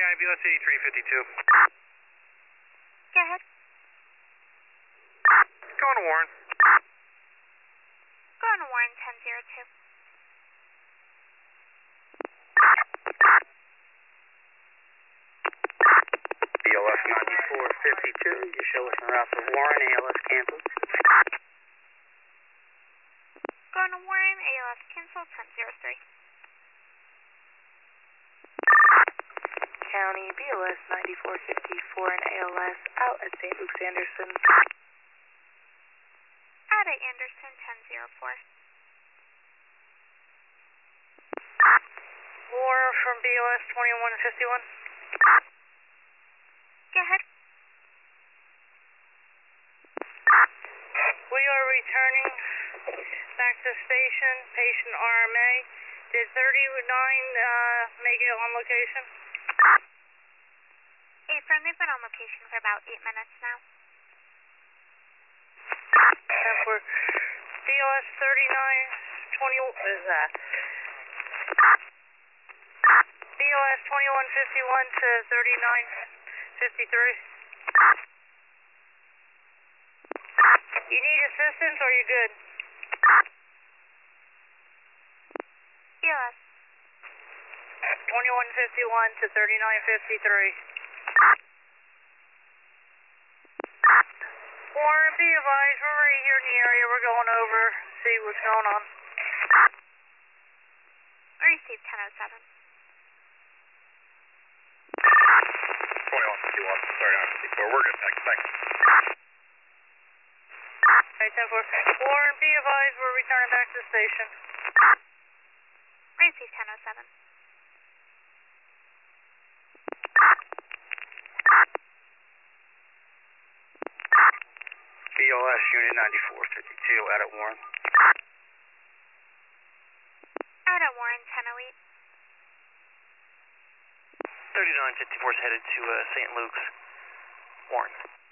County BLS 8352. Go ahead. Going to Warren. Going to Warren 1002. BLS 9452, you show us en route to Warren, ALS canceled. Going to Warren, ALS cancel 1003. County BLS 9454 and ALS out at St. Luke's Anderson. Out at Anderson 1004. Warren from BLS 2151. Go ahead. We are returning back to the station, patient RMA. Did 39 make it on location? Apron, they've been on location for about 8 minutes now. And for BLS 3920, what is that? BLS 2151 to 3953. You need assistance or you good? BLS. 2151 to 3953. Warren, be advised, we're right here in the area. We're going over, see what's going on. Received 1007. 2151, 3954. We're good, thanks. Alright, 10-4. Warren, be advised, we're returning back to the station. Received 1007. BLS Unit 9452 out at Warren. Out at Warren 1008. 3954 is headed to St. Luke's, Warren.